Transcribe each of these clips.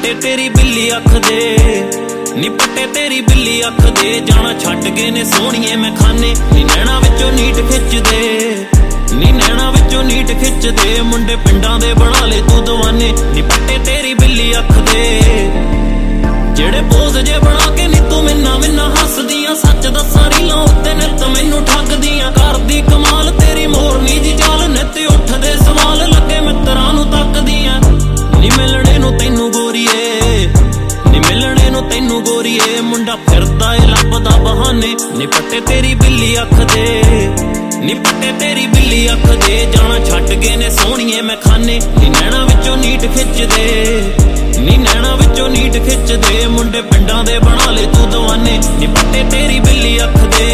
पट्टे तेरी बिल्ली अख दे नी पट्टे तेरी बिल्ली अख दे जाना छड्ड गए ने सोहणिए मैं खाने नी नैना विचों नीट खिच दे नी नैना विचों नीट खिच दे मुंडे पिंडां दे बना ले तू दवाने नी पट्टे तेरी बिल्ली अख दे जेड़े पोज जे बना के नी तू मिन्ना मिन्ना हसदियां सच दस्सां रीलां उत्ते नित मैनू ठगदियां करदी कमाल तेरी मोरनी जी चाल नित उठदे सवाल लगे मित्रां नू तकदियां नी मिलणे नू तैनू गोरीए नी मिलणे नू तैनू गोरीए मुंडा फिरदा ए लभदा बहाने नी पट्टे तेरी बिल्ली अख दे नी पट्टे तेरी बिल्ली अख दे जाना छड्ड गए ने सोहणिए मैं खाने नी नैना विचों नीट खिच दे नी नैना विचों नीट खिच दे मुंडे पिंडां दे बना ले तू दवाने नी पट्टे तेरी बिल्ली अख दे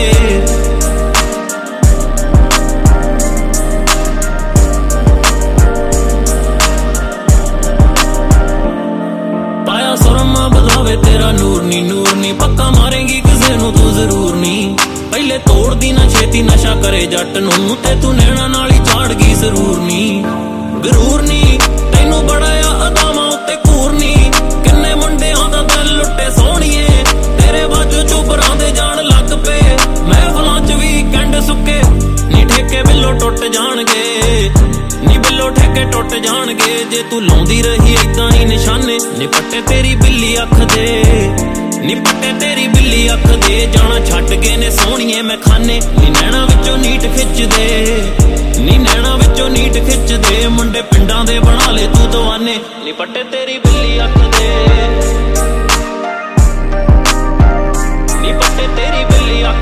तेरा नूर नी पक्का मारेंगी किसे नू तू जरूर नी पहले तोड़ दी ना छेती नशा करे जट नू ते तू नैना नाल ही झाड़ गई जरूर नी गरूर नी तैनू बड़ा आ अदावां उत्ते घूर नी किन्ने मुंडियां दा दिल लुट्टे सोहणिए तेरे बाजू चुबरां दे जान लग पे महफलां च वीकेंड सुक्के नी ठेके बिल्लो टुट जाणगे नी बिल्लो ठेके टुट जाणगे जे तू लाउंदी रही इदां ही निशाने नी पट्टे तेरी बिल्ली अख दे नी पट्टे तेरी बिल्ली अख दे जाना छड्ड गए ने सोहणिए मैं खाने नी नैना विचों नीट खिच दे नी नैना विचों नीट खिच दे मुंडे पिंडां दे बना ले तू दवाने नी पट्टे तेरी बिल्ली अख दे नी पट्टे तेरी बिल्ली अख